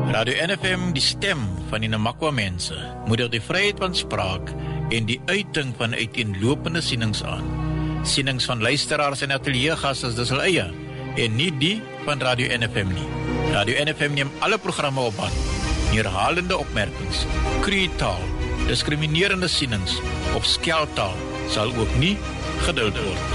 Radio NFM, die stem van die Namakwa mense, moedig die vryheid van spraak en die uiting van uiteenlopende sienings aan. Sienings van luisteraars en ateliergasse is dus hulle eie, en nie die van Radio NFM nie. Radio NFM neem alle programme op hand. Herhalende opmerkings, kreetaal, diskriminerende sienings of skeltaal sal ook nie geduld word.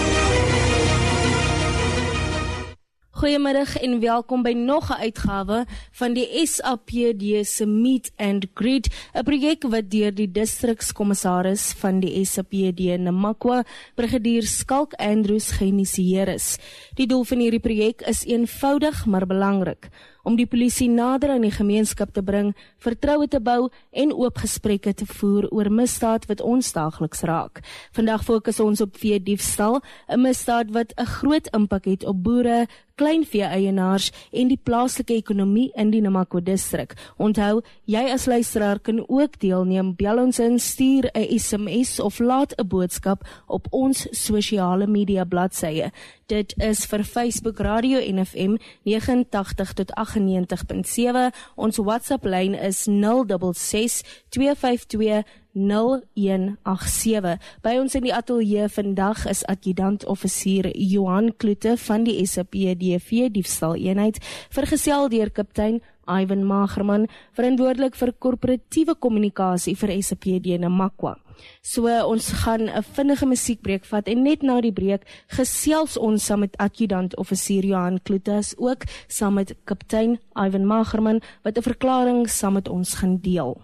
Goeiemiddag en welkom by nog 'n uitgawe van die SAPD se Meet and Greet, 'n projek wat deur die distrikskommissaris van die SAPD Namakwa, Brigadier Skalk Andrews, geïnisieer is. Die doel van hierdie projek is eenvoudig maar belangrik, om die polisie nader aan die gemeenskap te bring, vertroue te bou en oop gesprekke te voer oor misdaad wat ons daagliks raak. Vandag fokus ons op veediefstal, 'n misdaad wat 'n groot impak het op boere, kleinvee-eienaars en die plaaslike ekonomie in die Namakwa distrik. Onthou, jy as luisteraar kan ook deelneem. Bel ons in, stuur 'n SMS of laat 'n boodskap op ons sosiale media bladsye. Dit is vir Facebook Radio NFM 89 tot 98.7. Ons WhatsApp lyn is 066 252 0187. By ons in die ateljee vandag is adjudant-offisier Johan Kloete van die SAPD veediefstal eenheid, vergesel deur kaptein Ivan Magerman, verantwoordelik vir korporatiewe kommunikasie vir SAPD Namakwa. So ons gaan 'n vinnige musiekbreek vat en net na die breek gesels ons saam met adjudant-offisier Johan Kloete, ook saam met kaptein Ivan Magerman wat 'n verklaring saam met ons gaan deel.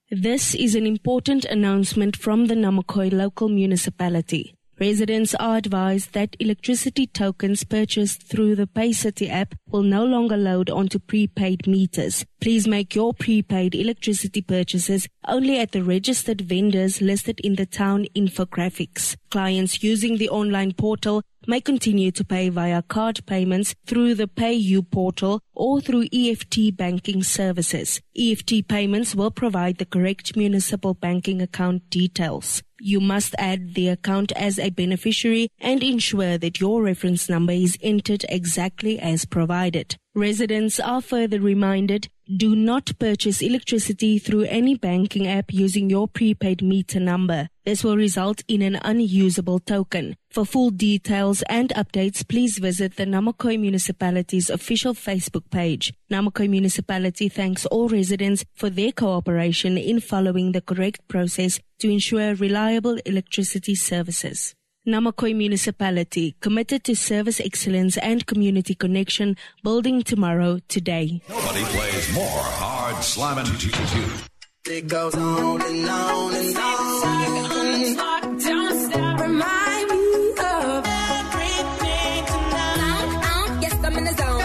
This is an important announcement from the Namakwa local municipality. Residents are advised that electricity tokens purchased through the PayCity app will no longer load onto prepaid meters. Please make your prepaid electricity purchases only at the registered vendors listed in the town infographics. Clients using the online portal may continue to pay via card payments through the PayU portal or through EFT banking services. EFT payments will provide the correct municipal banking account details. You must add the account as a beneficiary and ensure that your reference number is entered exactly as provided. Residents are further reminded, do not purchase electricity through any banking app using your prepaid meter number. This will result in an unusable token. For full details and updates, please visit the Namakwa Municipality's official Facebook page. Namakwa Municipality thanks all residents for their cooperation in following the correct process to ensure reliable electricity services. Namakwa Municipality, committed to service excellence and community connection, building tomorrow today. Nobody plays more hard slamming tunes. It goes on and on and on. Don't stop, remind me of everything tonight. Yes, I'm in the zone.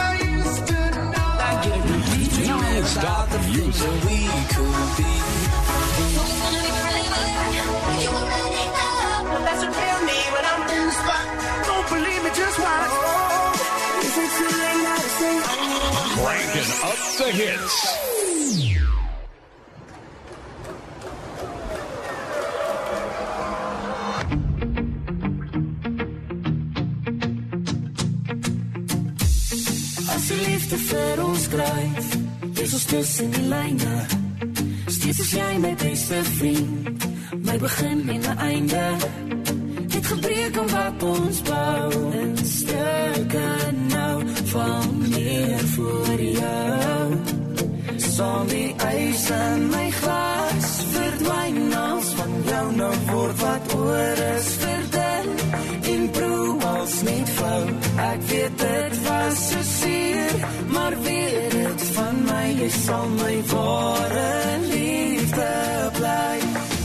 Don't stop the music. We could be. You already know. That's a real me when I'm in the spot. Don't believe me, just watch. Is it too late now to say? Cranking up the hits. As die liefde vir ons skryf, dis ons tussen die lyne. Steeds is jy my beste vriend, my begin en my einde. Het gebreek om wat ons bou, in stukke nou, val meer voor jou. Saam die ys in my glas, verdwyn als van jou nou word wat oor is verdun, en proe als net flauw. Ek weet dit was so seer, maar weet het van my, jy sal my ware liefde bly.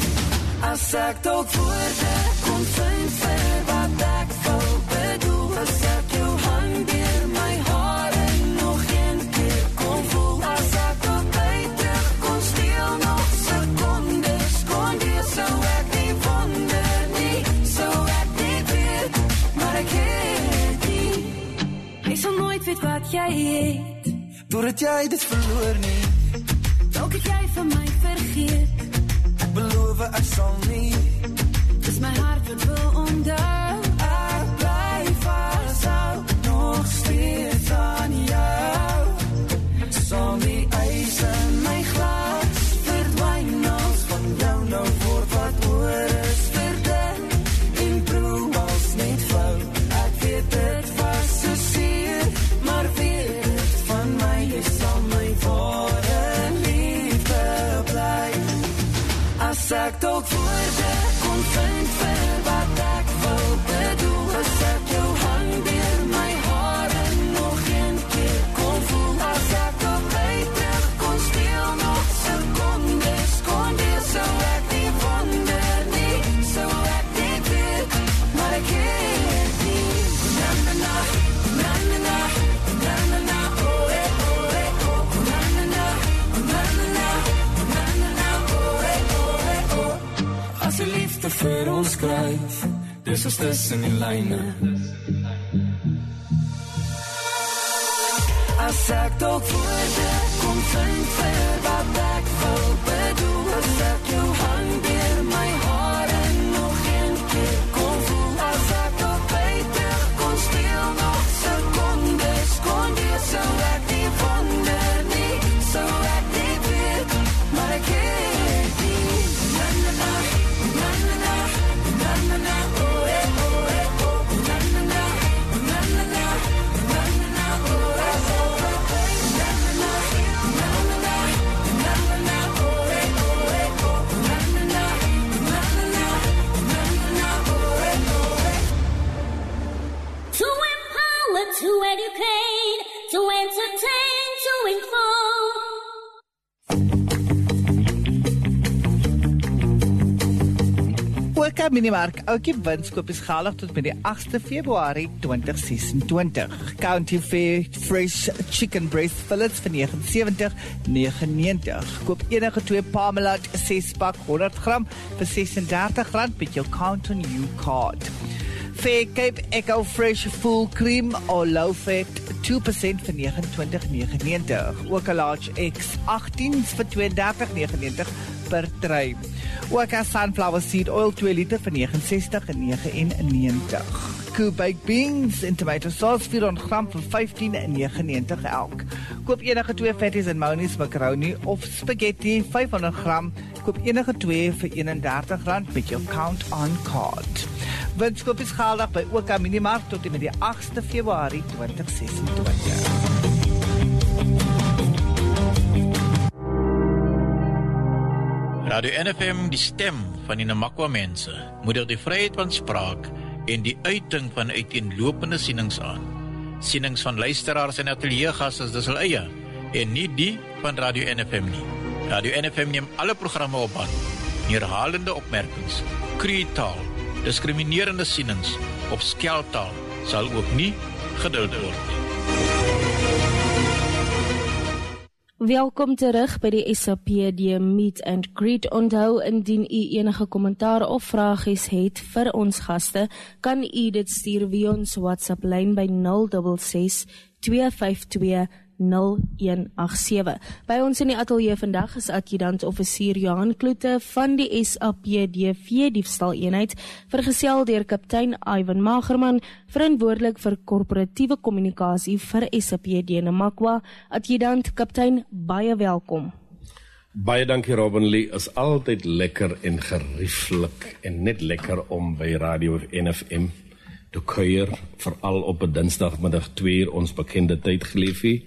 As ek dalk woorde kon vind vir wat ek wou bedoel, as ek jou hand deur my hare nog een keer kon voel, as ek dalk tyd terug kon steel nog secondes, kon wees, sou ek nie wonder nie, sou ek nie weet, maar ek het nie. Ek sal nooit weet wat jy het, doordat jy dit verloor nie. Dalk het jy vir my vergeet, ek beloof ek sal nie. Dis my hart wat wil onthou, ek bly vashou, nog steeds aan jou. Saam die ys in my glas, verdwyn als van jou nou word wat oor is verdun, en proe als net flauw. Ek weet dit was so seer, maar weet het van my, jy sal my ware liefde bly. As ek dalk woorde kon vind vir wat ek wou bedoel, as ek jou hand deur my hare nog een keer kon voel, as ek dalk tyd terug kon steel nog secondes, kon wees, sou ek nie wonder nie, sou ek nie weet, maar ek het nie. Na na na, na na na, na na na, oh eh, oh, na na na, na na na, na na na, oh eh, oh. As die liefde vir ons skryf, dis ons tussen die lyne. As ek dalk woorde kon vind vir wat ek wou bedoel, as ek jou hand deur my hare nog een keer kon voel, as ek dalk tyd terug kon steel nog secondes, kon wees, sou ek nie wonder nie, sou ek nie weet, maar ek het nie. Na na na, na na na, na na na, oh eh, oh, na na na, na na na, na na na, oh eh, na na na, na na na, Ook Minimark Oukie winskoop is geldig tot met die 8 Februarie 2026. County Fair Fresh Chicken Breast Fillets vir 79,99. Koop enige 2 Parmalat 6 pak 100 gram vir R36 met jou Count on You card. Fair Cape Echo Fresh Full Cream or Low Fat 2% vir R29,99. Ook 'n Large X 18 vir R32,99 per tray. Ook 'n Sunflower Seed Oil 2 liter vir R69,99. Cool Baked Beans en Tomato Sauce 400 gram vir R15,99 elk. Koop enige 2 Fatties en Monies macaroni of spaghetti 500 gram. Koop enige 2 vir R31 met jou Count on Card. Winskoop is geldig by OK Minimark tot en met die 8 Februarie 2026. Radio NFM, die stem van die Namakwa mense, moedig die vryheid van spraak en die uiting van uiteenlopende sienings aan. Sienings van luisteraars en ateliergasse dis hul eie en nie die van Radio NFM nie. Radio NFM neem alle programme op hand. Herhalende opmerkings, kreetaal, diskriminerende sienings of skeltaal sal ook nie geduld word nie. Welkom terug by die SAPD Meet and Greet. Onthou, indien u enige kommentaar of vragies het vir ons gaste, kan u dit stuur via ons WhatsApp lyn by 066 252 0187. By ons in die ateljee vandag is adjudant-offisier Johan Kloete van die SAPD veediefstal-eenheid, vergesel deur kaptein Ivan Magerman, verantwoordelik vir korporatiewe kommunikasie vir SAPD Namakwa. Adjudant, kaptein, baie welkom. Baie dankie Robin Lee, is altyd lekker en gerieflik en net lekker om by Radio NFM te kuier, veral op 'n dinsdagmiddag 2 uur ons bekende tyd geleefie.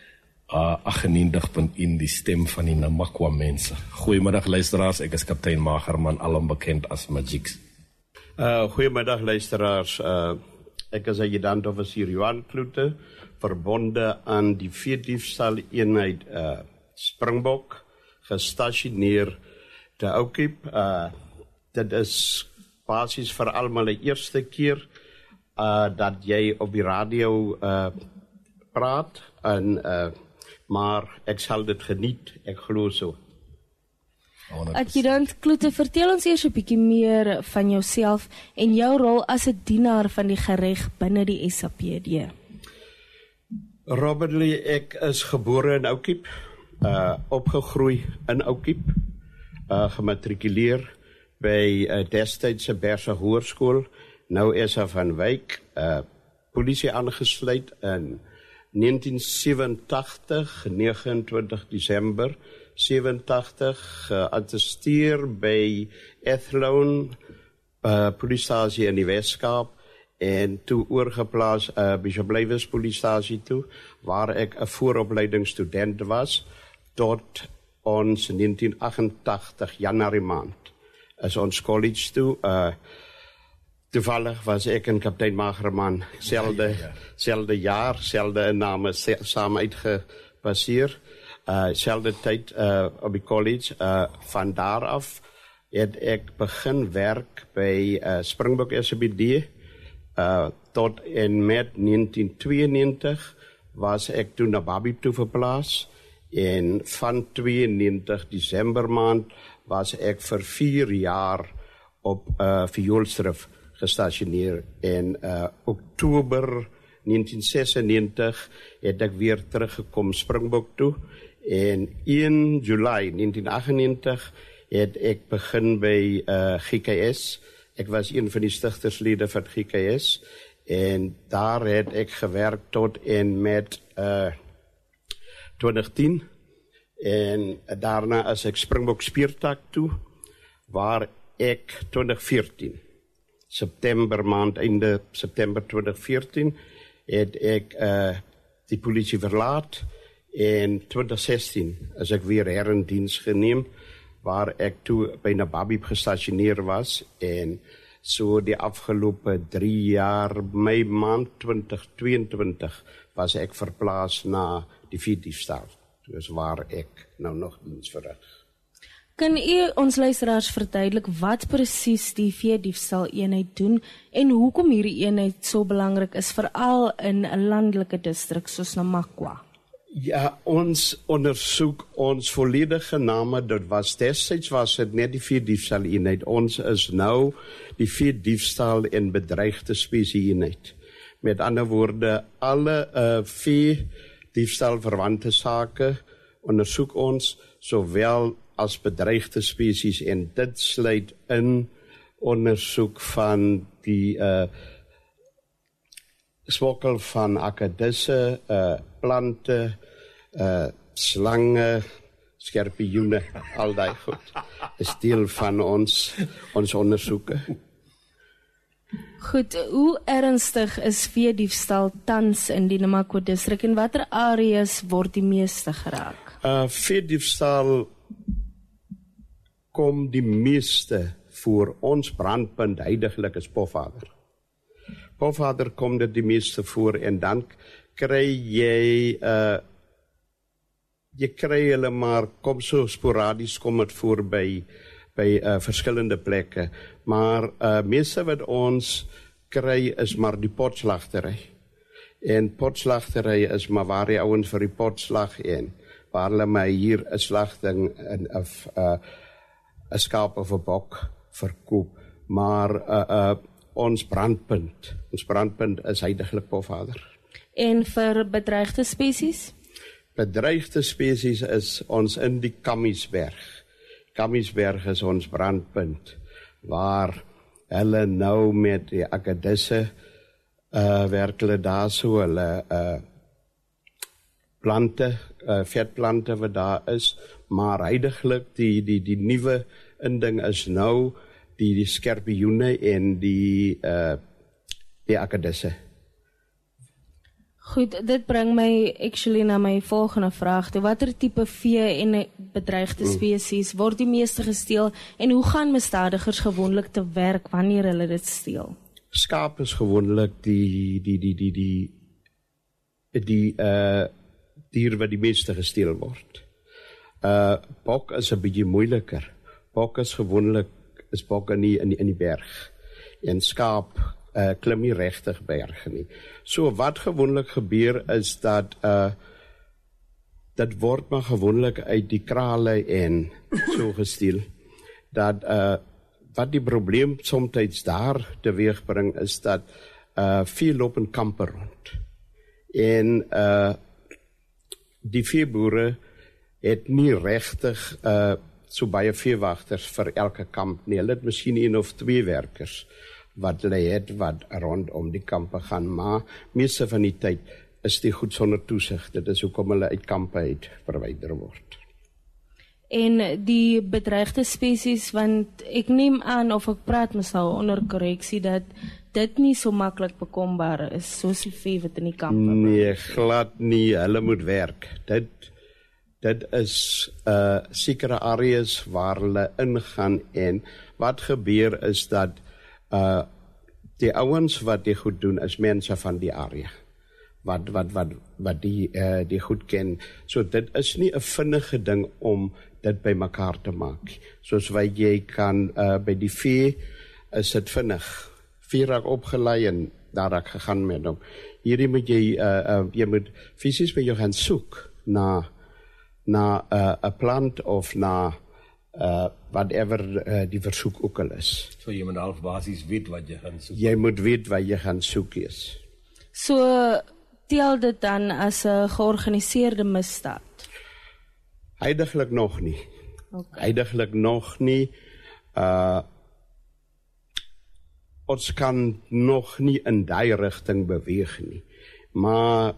98.1 die stem van die Namakwa mense. Goeiemiddag luisteraars, ek is kaptein Magerman, alom bekend as Magix. Goeiemiddag luisteraars, ek is adjudant-offisier Johan Kloete, verbonde aan die veediefstal-eenheid Springbok, gestasioneer te Oukiep. Dit is basies vir almal die eerste keer dat jy op die radio praat en maar ek sal dit geniet, ek glo so. Adjudant Kloete, vertel ons eers 'n bietjie meer van jouself en jou rol as 'n dienaar van die gereg binne die SAPD. Robert Lee, ek is gebore in Oukiep, opgegroei in Oukiep, gematrikuleer by destydse Berse Hoërskool, nou SA van Wyk, polisie aangesluit in 1987, 29 Desember 87, geattesteer by Athlone Polisiestasie in die Weskaap en toe oorgeplaas Bishop Lywes Polisiestasie toe, waar ek 'n vooropleidingsstudent was tot ons 1988 Januarie maand is ons college toe. Toevallig was ek en kaptein Magerman selfde jaar, selfde name saam uitgepasseer, selfde tyd op die college. Van daar af het ek begin werk by Springbok SAPD tot en met 1992 was ek toe na Babi toe verplaas en van 92 Desember maand was ek vir 4 jaar op Vioolsdrift gestasioneer en Oktober 1996 het ek weer teruggekom Springbok toe en 1 Julie 1998 het ek begin by GKS. Ek was een van die stigterslede van GKS en daar het ek gewerk tot en met 2010 en daarna as ek Springbok Speurtak toe waar ek 2014 September maand, einde September 2014, het ek die polisie verlaat en 2016 is ek weer in diens geneem, waar ek toe by Nababi gestasioneer was en so die afgelope 3 jaar, Mei maand 2022, was ek verplaas na die veediefstal. Dus waar ek nou nog diens verrig. Kan u ons luisteraars verduidelik wat presies die veediefstal eenheid doen en hoekom hierdie eenheid so belangrik is, veral in 'n landelike distrik soos Namakwa? Ja, ons ondersoek ons volledige name, destyds was dit net die veediefstal eenheid. Ons is nou die veediefstal en bedreigde spesie eenheid. Met ander woorde, alle veediefstal verwante sake ondersoek ons, sowel as bedreigde spesies, en dit sluit in ondersoek van die smokkel van akkedisse, plante, slange, skorpioene, al die goed. Is deel van ons ondersoeke. Goed, hoe ernstig is veediefstal tans in die Namakwa distrik en watter areas word die meeste geraak? Veediefstal kom die meeste voor ons brandpunt heiliglik is Pofadder. Pofadder kom dit die meeste voor en dan kry jy hulle maar kom so sporadies kom dit voor by verskillende plekke, maar meeste wat ons kry is maar die potslagtery. En potslagtery is maar waar die ouens vir die potslag en waar hulle my hier 'n slagting of 'n skaap of 'n bok verkoop, maar ons brandpunt is heiliglik Pofadder. En vir bedreigde spesies? Bedreigde spesies is ons in die Kammiesberg. Kammiesberg is ons brandpunt, waar hulle nou met die akkedisse werk hulle daar so, hulle plante, vetplante wat daar is, maar heiliglik die nuwe inding is nou die skorpioene en die akkedisse. Goed, dit bring my actually na my volgende vraag. Watter tipe vee en bedreigde spesies word die meeste gesteel en hoe gaan misdadigers gewoonlik te werk wanneer hulle dit steel? Skaap is gewoonlik die dier wat die meeste gesteel word. Bok is 'n bietjie moeiliker. Bok is gewoonlik bok in die berg. En skaap klim nie regtig berge nie. So wat gewoonlik gebeur is dat dit word maar gewoonlik uit die krale en so gesteel. Dat wat die probleem soms daar teweegbring is dat veel loop in kampe rond. En die veeboere het nie regtig so baie veewagters vir elke kamp nie. Hulle het miskien 1 of 2 werkers wat hulle het wat rondom die kampe gaan, maar meeste van die tyd is die goed sonder toesig. Dit is hoekom hulle uit kampe uit verwyder word. En die bedreigde spesies, want ek neem aan of ek praat mesal onder korreksie dat dit nie so maklik bekombaar is soos die vee wat in die kampe. Nee, glad nie, hulle moet werk. Dit is sekere areas waar hulle ingaan en wat gebeur is dat die ouens wat die goed doen is mense van die area wat die goed ken. So dit is nie 'n vinnige ding om dit by mekaar te maak. Soos wat jy kan by die vee is dit vinnig. Vee raak opgelei en daar raak gegaan met hom. Hierdie moet jy moet fisies met jou gaan soek na 'n plant of na whatever die versoek ook al is. So jy moet half basies weet wat jy gaan soek. Jy moet weet wat jy gaan soek is. So tel dit dan as 'n georganiseerde misdaad? Heiliglik nog nie. Okay. Heiliglik nog nie. Ons kan nog nie in daai rigting beweeg nie. Maar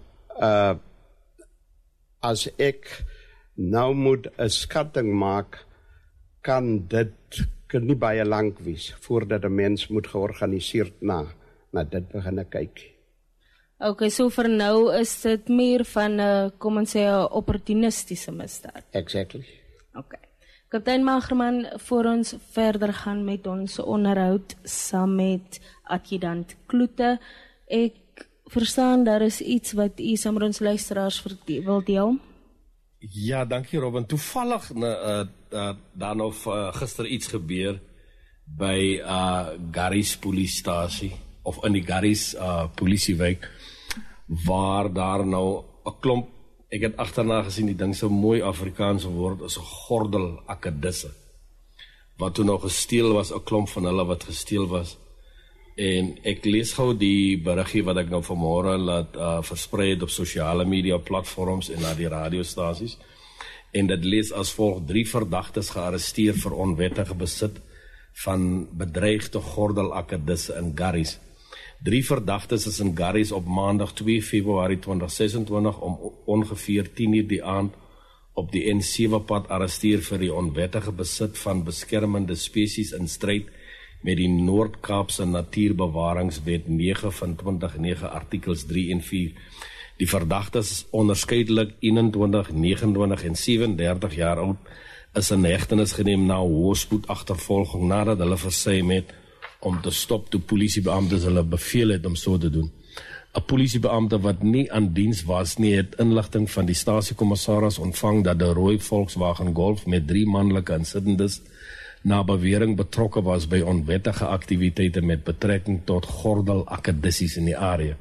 as ek nou moet 'n skatting maak, kan nie baie lank wees voordat 'n mens moet georganiseerd na dit begin kyk. Okay, so vir nou is dit meer van 'n, kom ons sê, 'n opportunistiese misdaad. Exactly. Okay. Kaptein Magerman, voor ons verder gaan met ons onderhoud saam met adjudant Kloete, ek verstaan daar is iets wat u saam met ons luisteraars wil deel. Ja, dankie Robin. Toevallig daar nou gister iets gebeur by Garys polisiestasie of in die Garys polisiewijk waar daar nou 'n klomp, ek het agterna gesien die ding so mooi Afrikaanse woord is 'n gordel akkedisse wat toe nou gesteel was, 'n klomp van hulle wat gesteel was. En ek lees gou die berigie wat ek nou vanmôre laat versprei het op sosiale media platforms en na die radiostasies. En dit lees as volg: 3 verdagtes gearresteer vir onwettige besit van bedreigde gordelakkedisse in Garys. 3 verdagtes is in Garys op maandag 2 Februarie 2026 om ongeveer 10:00 die aand op die N7 pad arresteer vir die onwettige besit van beskermende spesies in stryd met die Noord-Kaapse Natuurbewaringswet 9 van 2009 artikels 3 en 4. Die verdagtes is onderskeidelik 21, 29 en 37 jaar oud, is in hegtenis geneem na hoëspoed agtervolging nadat hulle versuim het om te stop toe polisiebeamptes hulle beveel het om so te doen. 'n Polisiebeampte wat nie aan diens was nie, het inligting van die stasiekommissaris ontvang dat 'n rooi Volkswagen Golf met 3 manlike insittendes na bewering betrokke was by onwettige aktiwiteite met betrekking tot gordelakkedisse in die area.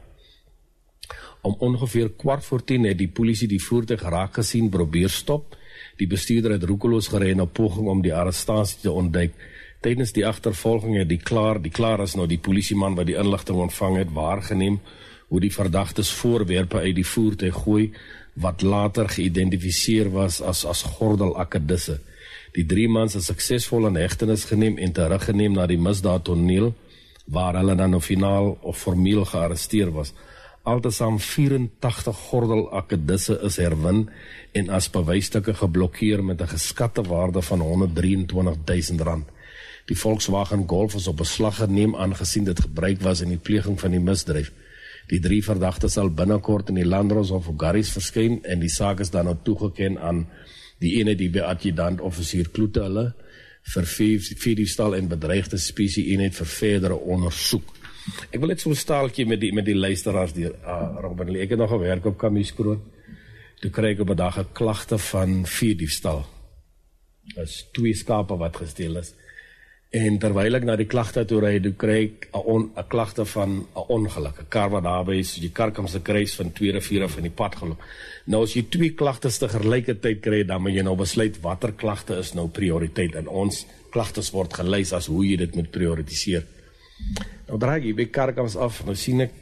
Om ongeveer 10:15 het die polisie die voertuig raak gesien probeer stop. Die bestuurder het roekeloos gery in 'n poging om die arrestasie te ontduik. Tydens die agtervolging het die klaar is nou die polisieman wat die inligting ontvang het waargeneem hoe die verdagtes voorwerpe uit die voertuig gooi wat later geïdentifiseer was as gordelakkedisse. Die 3 mans is suksesvol in hegtenis geneem en teruggeneem na die misdaadtoneel waar hulle dan nou finaal of formeel gearresteer was. Altesaam 84 gordelakkedisse is herwin en as bewysstukke geblokkeer met 'n geskatte waarde van R123.000. Die Volkswagen Golf is op beslag geneem aangesien dit gebruik was in die pleging van die misdrijf. Die 3 verdagtes sal binnekort in die Landdroshof of Garys verskyn en die saak is dan nou toegeken aan die ene die by adjudant offisier Kloete hulle vir diefstal en bedreigde spesie eenheid vir verdere ondersoek. Ek wil net so 'n staaltjie met die luisteraars die Robin Lee. Ek het nog gewerk op Kamieskroon. Toe kry ek op 'n dag 'n klagte van diefstal. Dit is 2 skape wat gesteel is. En terwyl ek na die klagte toe ry, toe kry ek 'n klagte van 'n ongeluk. 'n Kar wat daarby is, die Karkamse kruis van 2 riviere van die pad geloop. Nou as jy 2 klagtes te gelykertyd kry, dan moet jy nou besluit watter klagte is nou prioriteit. En ons klagtes word gelys as hoe jy dit moet prioritiseer. Nou draai ek by Karkams af, nou sien ek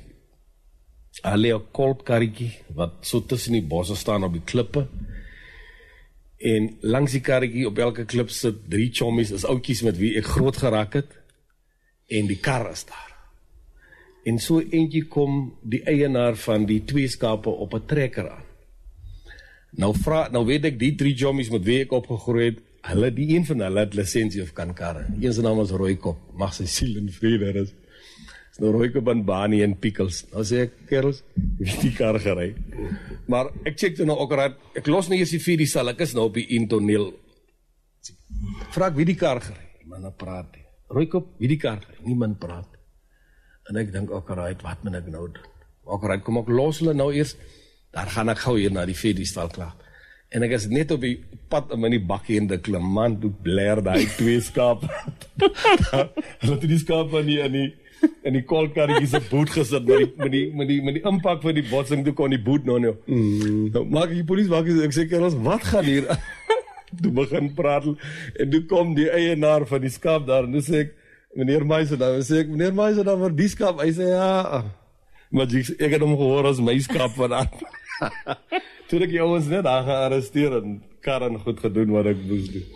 lê 'n kolpkarretjie wat so tussen die bosse staan op die klippe. En langs die karretjie op elke klip sit 3 chommies, is oudjies met wie ek groot geraak het, en die kar is daar. En so eentjie kom die eienaar van die 2 skape op 'n trekker aan. Nou weet ek die 3 chommies met wie ek opgegroei het, die een van hulle het lisensie of kan karre. Een se naam was Rooikop, mag sy siel in vrede rus. Nou Rooikop en Bani en Pickles. Nou sê ek, kerels, wie die kar gery. Maar ek check toe nou ook raad, ek los nou eers die 4 sal, ek is nou op die intoneel. Vraag wie die kar gery. Niemand praat nie. Rooikop, wie die kar gery. Niemand praat. En ek dink ook raad, wat moet ek nou doen? Ook raad, kom ek los hulle nou eers, daar gaan ek gou hier na die 4 stal klaar. En ek is net op die pad in die bakkie en die klim, man, toe blaar die 2 skaap. Hulle het die skaap in die kolkarretjie se boot gesit met die impak van die botsing, toe kon die boot nou. Nou maak die polisie maak ek sê kerels, wat gaan hier? Toe begin praat en toe kom die eienaar van die skaap daar en toe sê ek, meneer Meisen, dan vir die skaap, hy sê ja. Maar ek het hom gehoor as my skaap vandaan. Toe ek die ouens net daar gearresteer en Karen goed gedoen wat ek moes doen.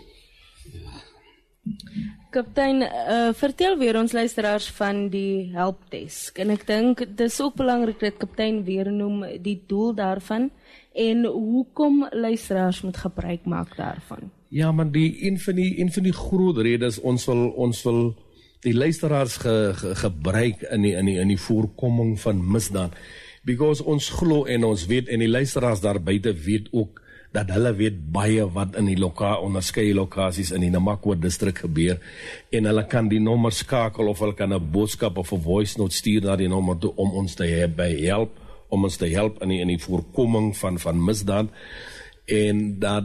Kaptein, vertel weer ons luisteraars van die helpdesk. En ek dink, dit is ook belangrik dat kaptein weer noem die doel daarvan en hoekom luisteraars moet gebruik maak daarvan. Ja, maar een van die groot redes ons wil die luisteraars gebruik in die voorkoming van misdaad. Because ons glo en ons weet en die luisteraars daar buite weet ook dat hulle weet baie wat in die onderskeie lokasies in die Namakwa distrik gebeur en hulle kan die nommer skakel of hulle kan 'n boodskap of 'n voice note stuur na die nommer toe om ons te help in die voorkoming van misdaad en dat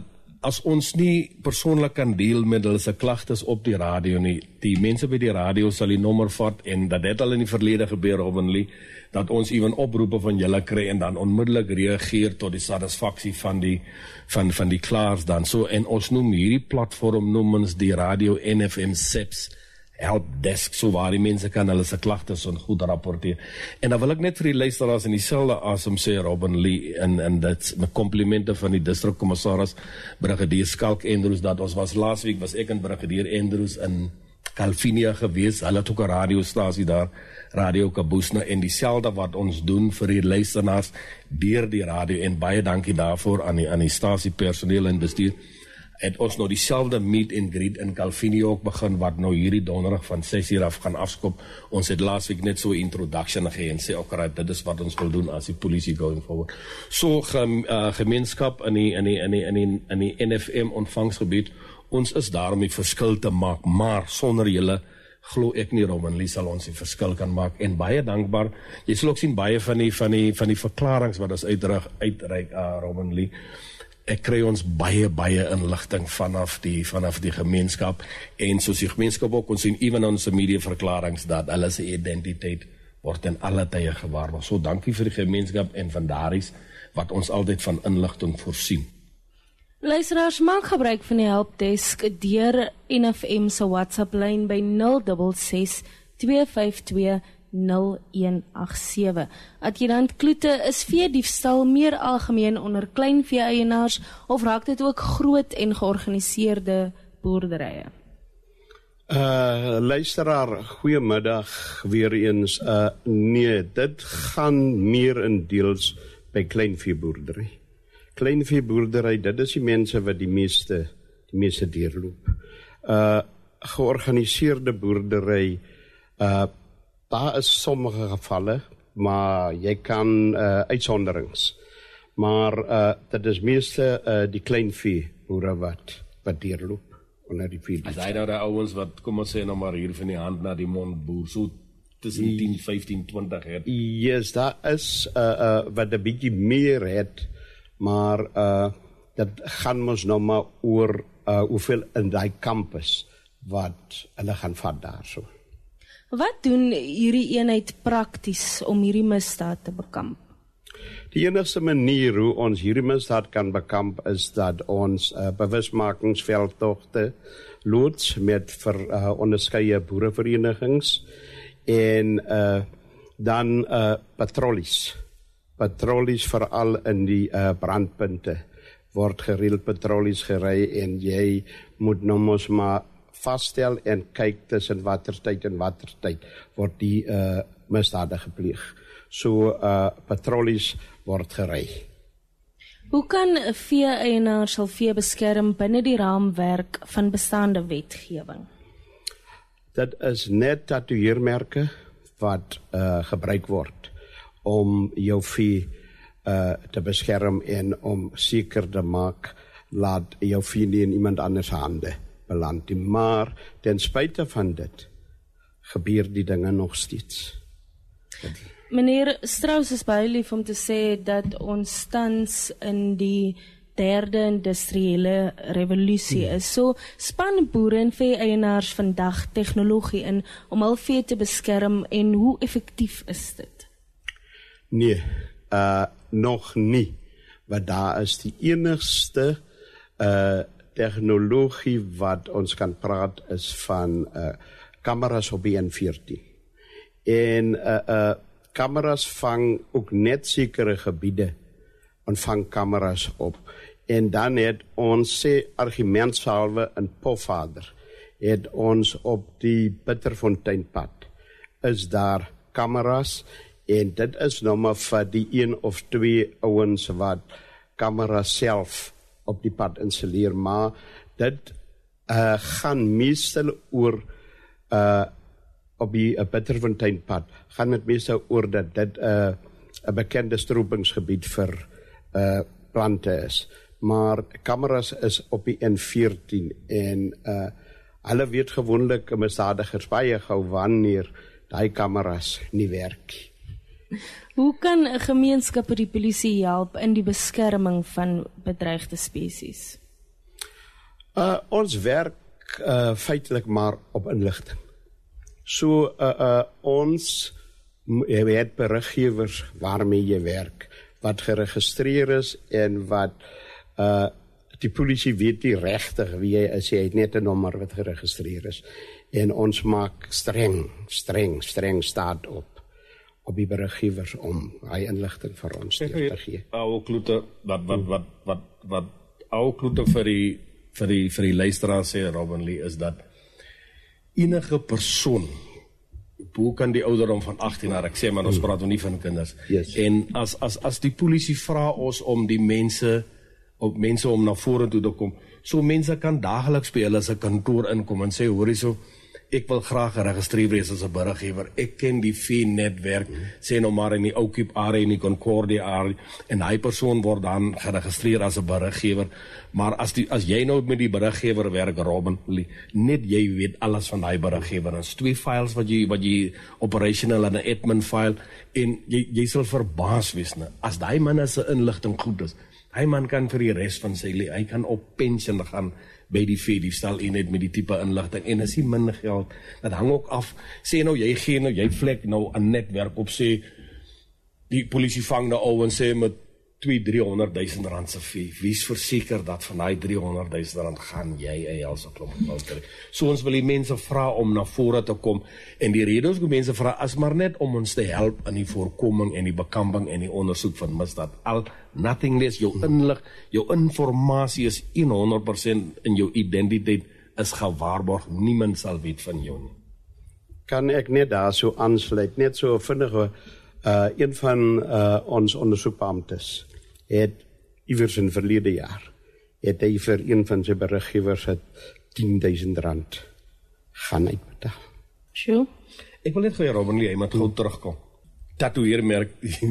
as ons nie persoonlik kan deel met hulle se klagtes op die radio nie, die mense by die radio sal die nommer vat en dat dit al in die verlede gebeur, Robinlie, dat ons ewen oproepe van julle kry en dan onmiddellik reageer tot die satisfaksie van die klaars dan. So, en ons noem hierdie platform noem ons die Radio NFM SEPS helpdesk, so waar die mense kan hulle se klagtes en goed rapporteer. En dan wil ek net vir die luisteraars in dieselfde asem sê, Robinlie, en dit met komplimente van die distrikkommissaris Brigadier Skalk Andrews, dat ons laasweek was ek en Brigadier Andrews in Calvinia gewees, hulle het ook 'n radiostasie daar, Radio Kabusna, en dieselfde wat ons doen vir die luisteraars deur die radio, en baie dankie daarvoor aan die stasiepersoneel en bestuur, het ons nou dieselfde meet and greet in Calvinia ook begin, wat nou hierdie donderdag van 6 af gaan afskop. Ons het laasweek net so 'n introduction gegee en sê, okay, dit is wat ons wil doen as die polisie going forward. So, gemeenskap in die NFM ontvangsgebied, ons is daar om die verskil te maak, maar sonder julle, glo ek nie, Robinlie, sal ons die verskil kan maak, en baie dankbaar, jy sal ook sien baie van die verklarings wat ons uitreik, Robinlie, ek kry ons baie inligting vanaf die gemeenskap, en soos die gemeenskap ook, ons sien even ons mediaverklarings, dat hulle se identiteit word in alle tye gewaarborg. So dankie vir die gemeenskap, en van daaris, wat ons altyd van inligting voorsien. Luisteraars, maak gebruik van die helpdesk deur NFM se WhatsApp-lyn by 066 252 0187. Adjudant Kloete, is veediefstal meer algemeen onder klein vee-eienaars of raak dit ook groot en georganiseerde boerderye? Luisteraar, goeiemiddag weer eens. Nee, dit gaan meer in deels by kleinveeboerdery. Kleinveeboerdery, dit is die mense wat die meeste deurloop. Georganiseerde boerdery, daar is sommige gevalle, maar jy kan uitsonderings. Maar dit is meeste die kleinveeboere wat deurloop onder die vee. As hy nou die ouens wat, kom ons sê nou maar hier van die hand na die mond boer, so tussen 10, 15, 20 het. Yes, daar is wat 'n bietjie meer het, maar dit gaan ons nou maar oor hoeveel in die campus wat hulle gaan vat daarso. Wat doen hierdie eenheid prakties om hierdie misdaad te bekamp? Die enigste manier hoe ons hierdie misdaad kan bekamp is dat ons bewusmakingsveldtogte loods met onderskeie boereverenigings en dan patrollies. Patrollies veral in die brandpunte word gereeld patrollies gery en jy moet nou mos maar vasstel en kyk tussen watertyd en watertyd word die misdade gepleeg. So patrollies word gery. Hoe kan 'n vee-eienaar sal vee beskerm binne die raamwerk van bestaande wetgewing? Dit is net tatoeëermerke wat gebruik word om jou vee te beskerm en om seker te maak laat jou vee nie in iemand anders hande beland. Maar ten spyte van dit gebeur die dinge nog steeds. Meneer Strauss is baie lief om te sê dat ons tans in die derde industriële revolusie is. So span boere en vee-eienaars vandag tegnologie in om hul vee te beskerm en hoe effektief is dit? Nee, nog nie. Want daar is die enigste tegnologie wat ons kan praat is van kameras op die N14. En kameras vang ook net sekere gebiede ontvang kameras op. En dan het ons sê argumentsalwe in Pofadder het ons op die Bitterfonteinpad is daar kameras en dit is nou maar vir die 1 of 2 ouens wat kameras self op die pad installeer, maar dit gaan meestal oor op die Bitterfonteinpad gaan dit meestal oor dat dit 'n bekende stropingsgebied vir plante is. Maar kameras is op die N14 en hulle weet gewoonlik misdadigers baie gou wanneer daai kameras nie werk. Hoe kan 'n gemeenskap die polisie help in die beskerming van bedreigde spesies? Ons werk feitelijk maar op inligting. So ons het beriggewers waarmee jy werk, wat geregistreer is en wat die polisie weet nie regtig wie jy is, jy het net 'n nommer wat geregistreer is. En ons maak streng staat op die beriggewers om hy inligting vir ons te gee. Ou kloete wat ou kloete vir die luisteraar sê Robin Lee is dat enige persoon hoe kan die ouderdom van 18 jaar, ek sê maar ons praat nie van kinders. Yes. En as die polisie vra ons om die mense om na vore toe te kom, so mense kan dageliks by hulle se kantoor inkom en sê hoor hierso, ek wil graag geregistreer wees as 'n beriggewer. Ek ken die VNetwerk, sê nou maar in die Oudtshoorn area en die Concordia area, en hy persoon word dan geregistreer as 'n beriggewer. Maar as jy nou met die beriggewer werk, Robin, net jy weet alles van daai beriggewer. Daar's 2 files wat jy operational en 'n admin file, en jy sal verbaas wees, ne? As daai man se inligting goed is, hy man kan vir die res van sy lewe, hy kan op pensioen gaan by die diefstal eenheid met die tipe inligting, en as hy minder geld, dat hang ook af, sê nou, jy vlek nou 'n netwerk op, sê, die polisie vang nou ou en sê met 200.000-300.000 rand se fee, wie is verseker dat van die 300.000 rand gaan jy als 'n klomp geld kry. So ons wil die mense vra om na vore te kom, en die rede ons mense vra, is maar net om ons te help in die voorkoming en die bekamping en die ondersoek van misdaad. Nothing less, jou inlig, jou informasie is 100% in jou identiteit is gewaarborg, niemand sal weet van jou nie. Kan ek net daar so aansluit, net so vinnig, een van ons ondersoekbeamptes het iewers in verlede jaar, het hy vir een van sy beriggewers het 10.000 rand gaan uitbetaal. Sure. Ek wil net gou Robin Lee, hy moet gou terugkom. Tatoeëermerk,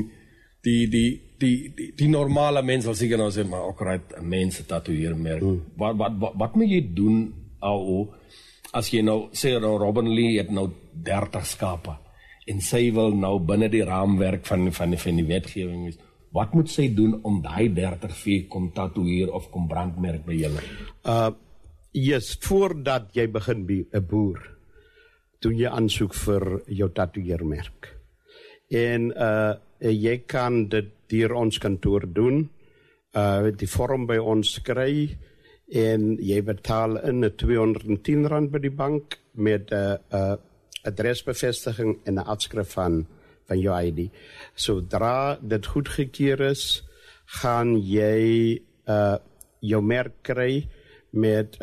die normale mens sal seker nou sê, maar ook right, mense tatoeëermerk. Wat moet jy doen, as jy nou sê, Robin Lee het nou 30 skape, en sy wil nou binne die raamwerk van die wetgewing is, wat moet sy doen om daai 30 vee kom tatoeëer of kom brandmerk by julle? Yes, voordat jy begin by 'n boer, doen jy aansoek vir jou tatoeëermerk. En jy kan dit deur ons kantoor doen, die vorm by ons kry, en jy betaal in 210 rand by die bank met adresbevestiging en 'n afskrif van jou ID. Sodra dit goedgekeur is, gaan jy jou merk kry met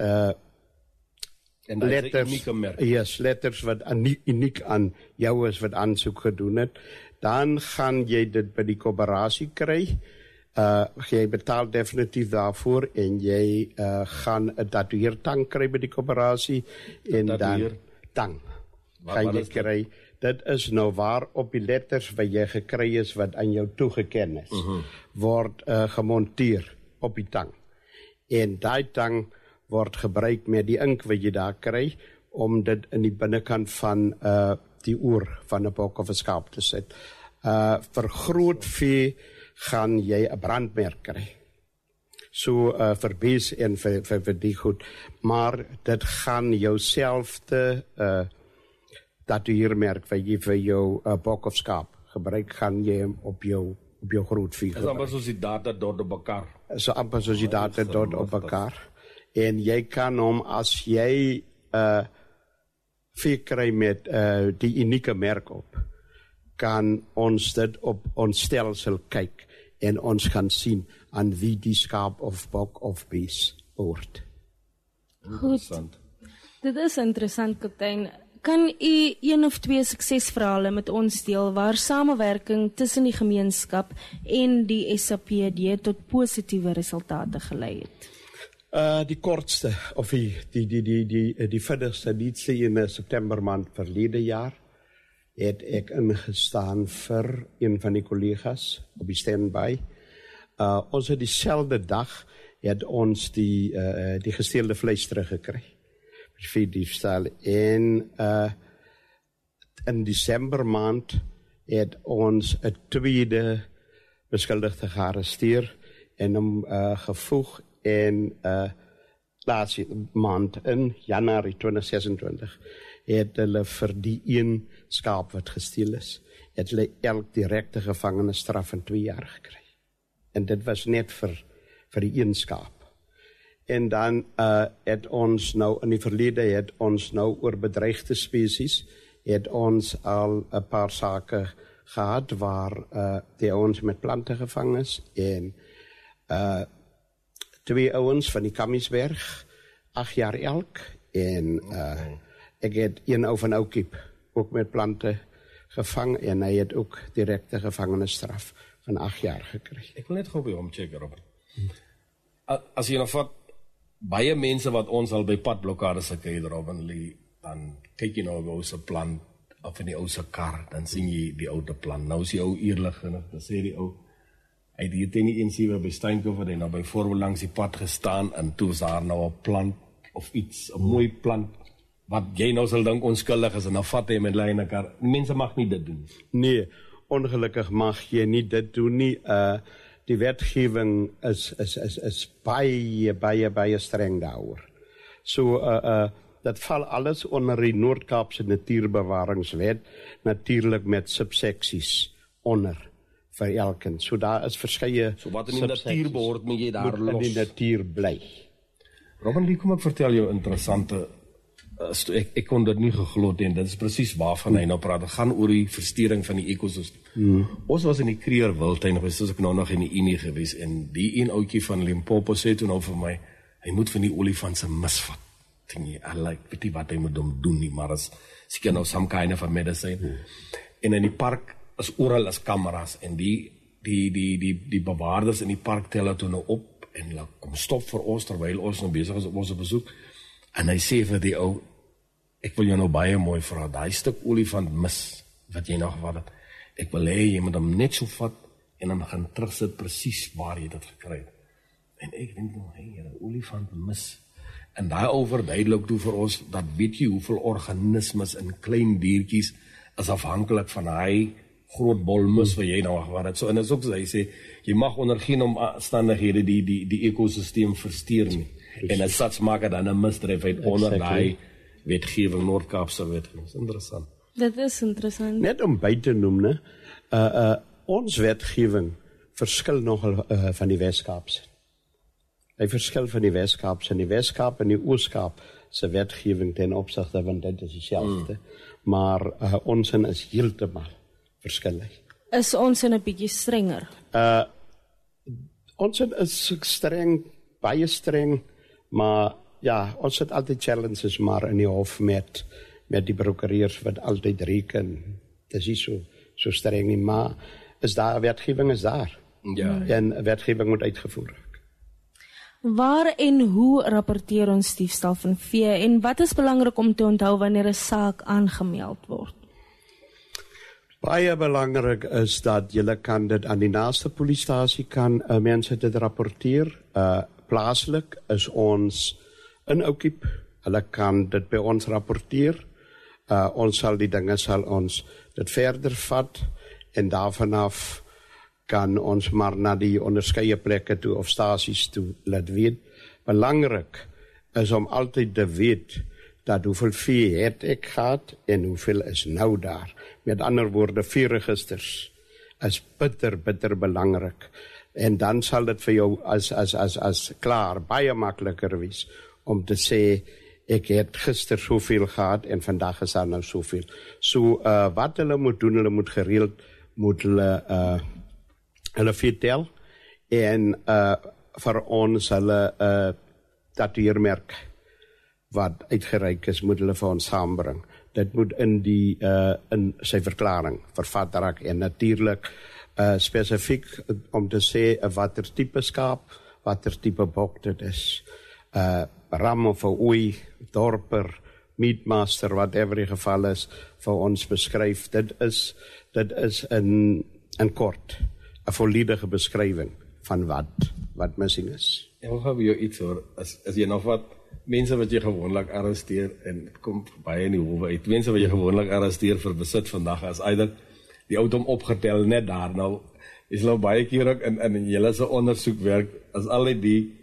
letters, yes, letters wat uniek aan jou is wat aansoek gedoen het. Dan gaan jy dit by die koöperasie kry. Jy betaal definitief daarvoor en jy gaan 'n tatoeëertang kry by die koöperasie en dan tang. Gaan jy kry. Dit is nou waar op die letters wat jy gekry is wat aan jou toegeken is, word gemonteer op die tang. En daai tang word gebruik met die ink wat jy daar kry om dit in die binnekant van die oor van 'n bok of 'n skaap te sit. Vir groot vee gaan jy 'n brandmerk kry. So vir bees en vir die goed. Maar dit gaan jouselfde tatoeëermerk wat jy vir jou bok of skaap gebruik, gaan jy op jou groot vee. Is amper soos die data dot op mekaar. So amper soos die data dot op mekaar. En jy kan hom, as jy vee kry met die unieke merk op, kan ons dit op ons stelsel kyk en ons gaan sien aan wie die skaap of bok of bees behoort. Goed. Dit is interessant, kaptein. Kan u 1 of 2 suksesverhale met ons deel waar samewerking tussen die gemeenskap en die SAPD tot positiewe resultate gelei het? Die kortste, of die vinnigste, niet sê in September maand verlede jaar, het ek ingestaan vir een van die collega's op die standby. Ons het dieselfde dag het ons die gesteelde vleis teruggekry. Diefstal. En in December maand het ons 'n tweede beskuldigde gearresteer en hom gevoeg en laatste maand in Januarie 2026 het hulle vir die een skaap wat gesteel is, het hulle elk direkte gevangenisstraf van 2 jaar gekry. En dit was net vir die een skaap. En dan het ons nou, in die verlede het ons nou oor bedreigde spesies, het ons al 'n paar sake gehad waar die ouens met plante gevang is, en 2 ouens van die Kamiesberg, 8 jaar elk, en ek het een ou van Oukiep, ook met plante gevang, en hy het ook direkte gevangenisstraf van 8 jaar gekry. Ek wil net gou by hom check, Robert. As jy nou vat, baie mense wat ons al by padblokkades gekry, Robin Lee, dan kyk jy nou op die ouse plant, of in die ouse kar, dan sien jy die oude plant. Nou is die ou eerlik genoeg, dan sê die ou, hy het hier teen die eensieve by Steenkop, het hy nou byvoorbeeld langs die pad gestaan, en toe is daar nou 'n plant, of iets, 'n mooi plant, wat jy nou sal dink onskuldig is, en dan vat hy met lyne kar. Mense mag nie dit doen. Nee, ongelukkig mag jy nie dit doen nie. Die wetgewing is baie streng daaroor. So, dat val alles onder die Noord-Kaapse Natuurbewaringswet, natuurlik met subseksies onder vir elkeen. So daar is verskeie So wat in die natuur behoort, moet jy daar moet in die los. natuur bly. Robin Lee, kom ek vertel jou interessante, ek kon dit nie geglo het, en dit is presies waarvan hy nou praat. Het gaan oor die versteuring van die ekosysteem. Ons was in die Kruger Wildtuin, soos ek nou nog in die Unie gewees, en die een ouetjie van Limpopo sê toe nou vir my, hy moet van die olifant se mis vat. Ek weet nie wat hy moet doen nie, maar is seker nou some kind of a medicine. En in die park is oral as kameras, en die bewaarders in die park tel het toe nou op, en hulle kom stop vir ons, terwyl ons nou besig is op ons besoek, en hy sê vir die ou, ek wil jou nou baie mooi vra, daai stuk olifant mis, wat jy nou gevat het, ek wil hê, jy moet hom net so vat, en dan gaan terugsit presies waar jy dit gekry het. En ek dink nou, hey, olifant mis. En daai ou verduidelik toe vir ons, dat weet jy hoeveel organismes in klein diertjies is afhanklik van hy groot bolmus wat jy nou gewaar het. So, en dit is ook so, hy sê, jy mag onder geen omstandighede die ekosysteem versteur nie. En as sats maak het dan 'n misdryf uit onder daai wetgewing, Noord-Kaapse wetgewing. Dis interessant. Dit is interessant. Net om by te noem, ne, ons wetgewing verskil nogal van die Wes-Kaapse. Hy verskil van die Wes-Kaapse, en die Wes-Kaap en die Oos-Kaap se wetgewing ten opsigte van dit is dieselfde, maar ons is heeltemal verskillik. Is ons 'n bietjie strenger? Ons is streng, baie streng, maar ja, ons het altyd challenges maar in die hof met die prokureurs wat altyd reken. Dis nie so streng nie, maar is daar wetgewing is daar. Ja. En wetgewing moet uitgevoer word. Waar en hoe rapporteer ons diefstal van vee, en wat is belangrik om te onthou wanneer 'n saak aangemeld word? Baie belangrik is dat jy kan dit aan die naaste polisiestasie kan mense dit rapporteer. Plaaslik is ons in Oukiep. Hulle kan dit by ons rapporteer. Ons sal dit verder vat, en daarvan af kan ons maar na die onderskeie plekke toe of stasies toe laat weet. Belangrik is om altyd te weet dat hoeveel vee het ek gehad en hoeveel is nou daar. Met ander woorde, veeregisters is bitter belangrik. En dan sal dit vir jou as klaar baie makliker wees om te sê ek het gister soveel gehad en vandag is daar nou soveel. So wat hulle moet doen, hulle moet gereeld hulle vertel, en vir ons hulle tatoeëermerk wat uitgereik is, moet hulle vir ons saambring. Dit moet in sy verklaring vervat raak, en natuurlik spesifiek om te sê watter tipe skaap, watter tipe bok dit is. Ram of 'n ooi, dorper, meatmaster, whatever die geval is, vir ons beskryf. Dit is in kort 'n volledige beskrywing van wat missing is. Ek wil gou jou iets hoor, as jy nog wat mense wat jy gewoonlik arresteer, en dit kom baie in die howe uit, mense wat jy gewoonlik arresteer vir besit vandag, as either die ou hom opgetel net daar, nou is nou baie keer ook in julle se ondersoek werk, as al die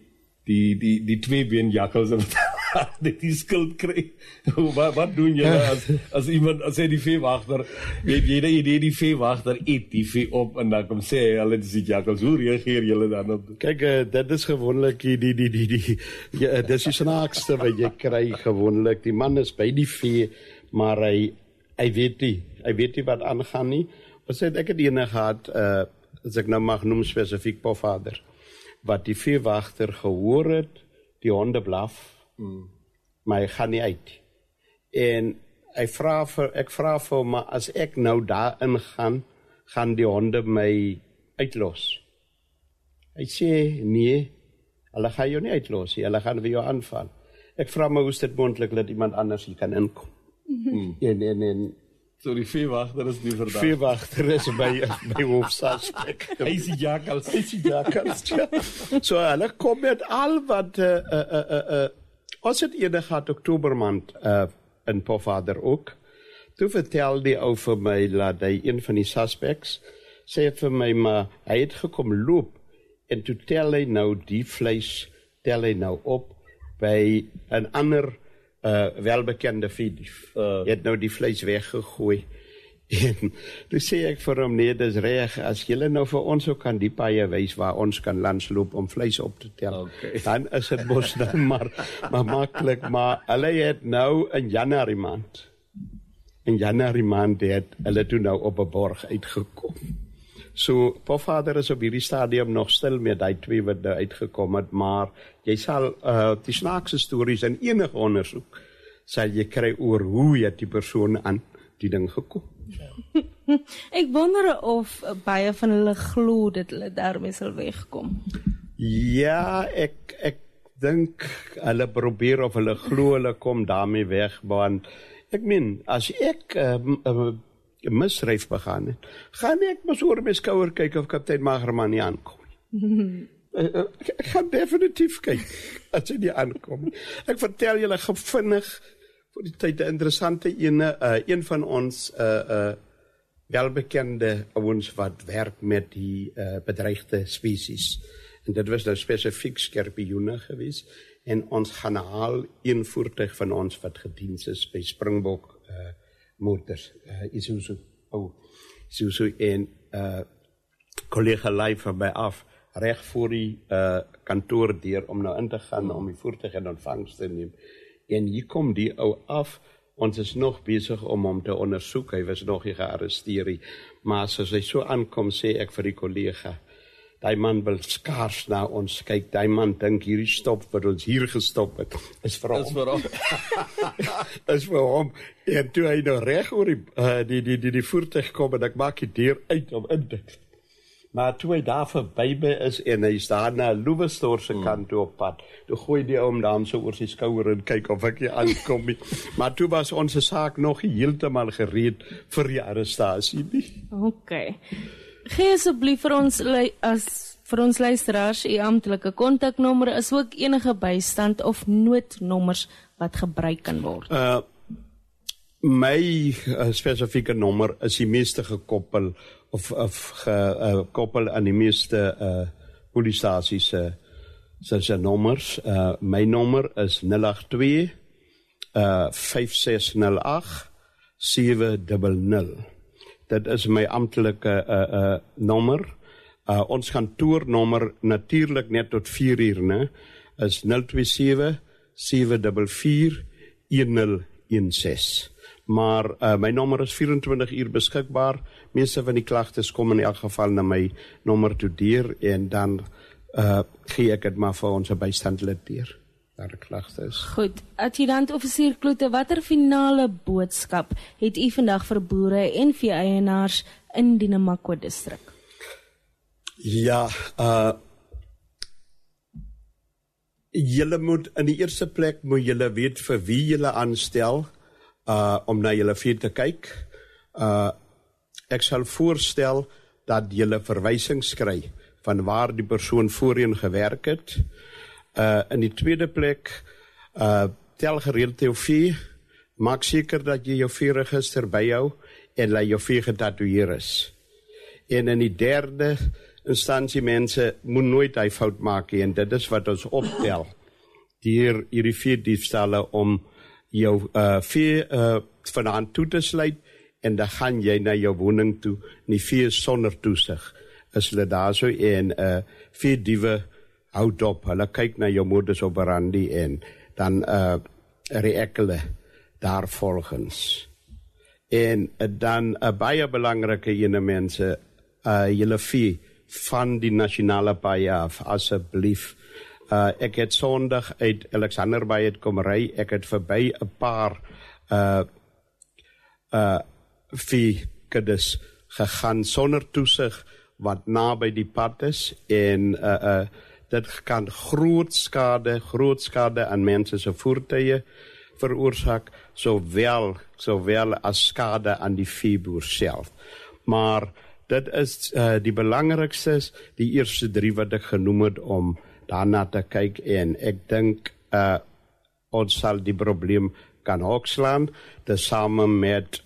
die tweebeen jakkels die skuld kry. Wat doen julle as iemand, as hy die veewagter, weet jy die idee, die veewagter eet die vee op en dan kom sê hulle dis die jakkels, hoe reageer julle dan op? Kyk, dit is gewoonlik dis die snaakste wat jy kry gewoonlik. Die man is by die vee, maar hy weet nie wat aangaan nie. Ek het ene gehad, as ek nou mag noem spesifiek Pofadder, wat die veewagter gehoor het, die honde blaf, maar hy gaan nie uit. En ek vra vir hom, maar as ek nou daarin gaan die honde my uitlos. Hy sê, nee, hulle gaan jou nie uitlos, hulle gaan vir jou aanval. Ek vra my, hoe is dit moontlik dat iemand anders hier kan inkom? En so die veewagter is die verdachte. Veewagter is by hoofsuspek. Hy is die jakkals. Ja. So hulle kom met al wat ons het eendag gehad Oktober maand in Pofadder ook. Toe vertel die ou vir my dat hy een van die suspects sê vir my, maar hy het gekom loop en toe tel hy nou die vleis op by 'n ander welbekende veedief. Hy het nou die vleis weggegooi. En toe sê ek vir hom, nee, dis reg, as julle nou vir ons ook kan die paaie wys waar ons kan landsloop om vleis op te tel, dan is dit mos nou maar maklik, maar hulle het nou in Januarie maand het hulle toe nou op 'n borg uitgekom. So, Pofadder is op hierdie stadium nog stil met die twee wat nou uitgekom het, maar jy sal die snaakse stories in enige ondersoek sal jy kry oor hoe het die persoon aan die ding gekom. Ek wonder of baie van hulle glo dat hulle daarmee sal wegkom. Ja, ek dink hulle probeer of hulle glo hulle kom daarmee weg, want ek meen, as ek misdrijf begaan het, gaan ek mos oor my skouer kyk of kaptein Magerman nie aankom. Ek gaan definitief kyk as hy nie aankom. Ek vertel julle gevinnig voor die tyd 'n interessante een van ons welbekende ouens wat werk met die bedreigde spesies. En dit was nou spesifiek skorpioene geweest. En ons gaan haal een voertuig van ons wat gediens is by Springbok motors, Isuzu en collega live van mij af, recht voor die kantoordeur om nou in te gaan, om die voertuig in ontvangst te nemen. En hier komt die ou af, ons is nog bezig om hom te onderzoeken, hij was nog nie gearresteerd. Maar as hy so aankom, sê ek vir die collega, die man wil skaars na ons kyk, die man dink hierdie stop wat ons hier gestop het, is vir hom. Is vir hom. En toe hy nou reg oor die voertuig kom en ek maak die deur uit om in te. Maar toe hy daar verby by is en hy staan na Louwestor se kant toe op pad, toe gooi die oom daar so oor sy skouer en kyk of ek hier aankom nie. Maar toe was ons saak nog heeltemal gereed vir die arrestasie nie. Okay. Gee asseblief vir ons luisteraars u amptelike kontaknommer, is ook enige bystand of noodnommers wat gebruik kan word. My spesifieke nommer is die meeste gekoppel of gekoppel aan die meeste polisiestasies se nommers. My nommer is 082 5608 700. Dit is my amptelike nommer. Ons kantoornommer natuurlik net tot 4 uur, né? Is 027 744 1016. Maar my nommer is 24 uur beskikbaar. Meeste van die klagtes kom in elk geval na my nommer toe deur en dan gee ek dit maar vir ons bystandlid deur. Daar klagte is. Goed, adjudant offisier Kloete, watter finale boodskap het u vandag vir boere en vee-eienaars in die Namakwa distrik? Ja, julle moet in die eerste plek moet julle weet vir wie julle aanstel om na julle vee te kyk. Ek sal voorstel dat julle verwysings kry van waar die persoon voorheen gewerk het. In die tweede plek, tel gereeld jou vee, maak seker dat jy jou veeregister byhou en laat jou vee getatoeëer is. En in die derde instansie mense moet nooit hy fout maak nie, en dit is wat ons optel. Hierdie veediefstalle om jou vee vanaand toe te sluit, en dan gaan jy na jou woning toe, en die vee is sonder toesig. Is hulle daar so, en veediewe houd op, hulle kyk na jou modus operandi, en dan reageer hulle daar volgens. En dan baie belangrike ene mense, julle vee van die nasionale paaie af, asseblief. Ek het Sondag uit Alexanderbaai het kom ry, ek het verby 'n paar veekuddes gegaan sonder toesig wat naby die pad is, en dit kan groot skade aan mense se voertuie veroorsaak, sowel as skade aan die veeboer self. Maar dit is die belangrikste, die eerste 3 wat ek genoem het, om daarna te kyk, en ek dink ons sal die probleem kan hokslaan, tesame met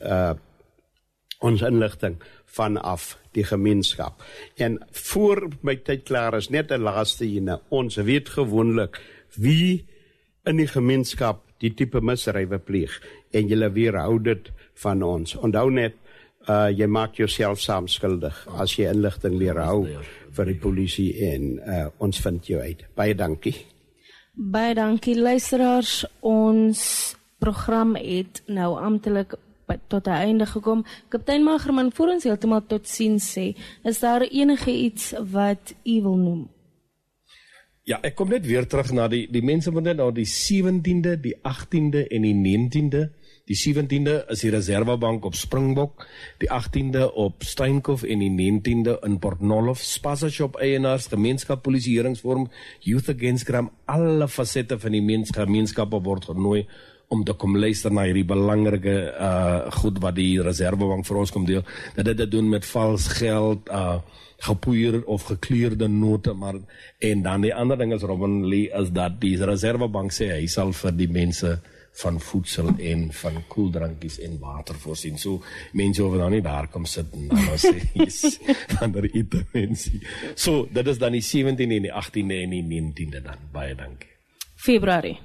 ons inligting vanaf die gemeenskap. En voor my tyd klaar is, net 'n laaste ene, ons weet gewoonlik wie in die gemeenskap die tipe misdrywe pleeg, en julle weerhou dit van ons. Onthou net, jy maak jouself saam skuldig as jy inligting weerhou vir die polisie, en ons vind jou uit. Baie dankie. Baie dankie luisteraars, ons program het nou amptelik tot 'n einde gekom. Kaptein Magerman, voor ons heeltemal totsiens sê, is daar enige iets wat u wil noem? Ja, ek kom net weer terug na die mense moet net nou die 17de, die 18de en die 19de. Die 17de is die Reservebank op Springbok, die 18de op Steenkop en die 19de in Port Nolloth. Spaza Shop eienaars, gemeenskap, polisieeringsforum, Youth Against Crime, alle fasette van die gemeenskappe word genooi om te kom luister na hierdie belangrike goed wat die Reservebank vir ons kom deel. Dat dit te doen met vals geld, gepoeier of gekleurde note, maar en dan die ander ding is, Robin Lee, is dat die Reservebank sê hy sal vir die mense van voedsel en van koeldrankies en water voorsien. So mense hoef dan nie daar kom sit en dan sê yes, ander intervensie. So dit is dan die 17de en die 18de en die 19de dan. Baie dankie. Februarie.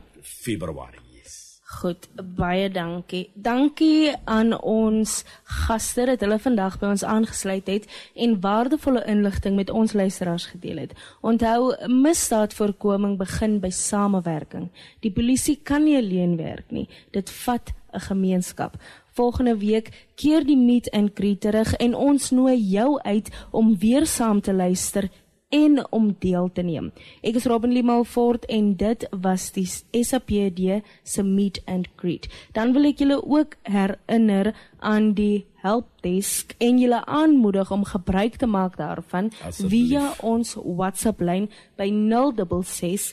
Goed, baie dankie. Dankie aan ons gaste dat hulle vandag by ons aangesluit het en waardevolle inligting met ons luisteraars gedeel het. Onthou, misdaadvoorkoming begin by samewerking. Die polisie kan nie alleen werk nie. Dit vat 'n gemeenskap. Volgende week keer die meet and greet terug en ons nooi jou uit om weer saam te luister en om deel te neem. Ek is Robin Lee Malford en dit was die SAPD se meet and greet. Dan wil ek julle ook herinner aan die helpdesk en julle aanmoedig om gebruik te maak daarvan via ons WhatsApp-lyn by 066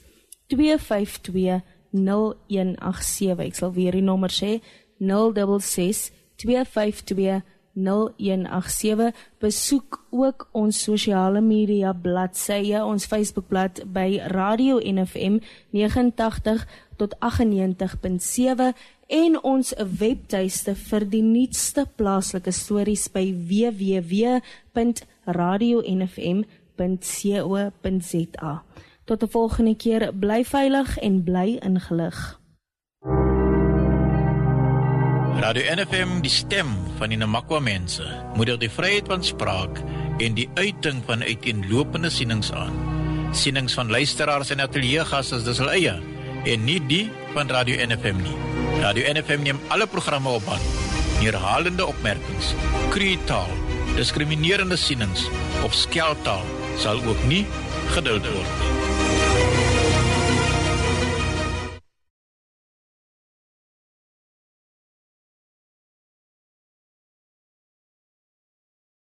252 0187. Ek sal weer die nommer sê, 066 252 0187. Besoek ook ons sosiale media bladsye, ons Facebookblad by Radio NFM 89 tot 98.7 en ons webtuiste vir die nuutste plaaslike stories by www.radionfm.co.za. Tot 'n volgende keer, bly veilig en bly ingelig. Radio NFM, die stem van die Namakwa mense, moedig die vryheid van spraak en die uiting van uiteenlopende sienings aan. Sienings van luisteraars en ateliergasse dis hul eie en nie die van Radio NFM nie. Radio NFM neem alle programme op hand. Herhalende opmerkings, kreetaal, diskriminerende sienings of skeltaal sal ook nie geduld word.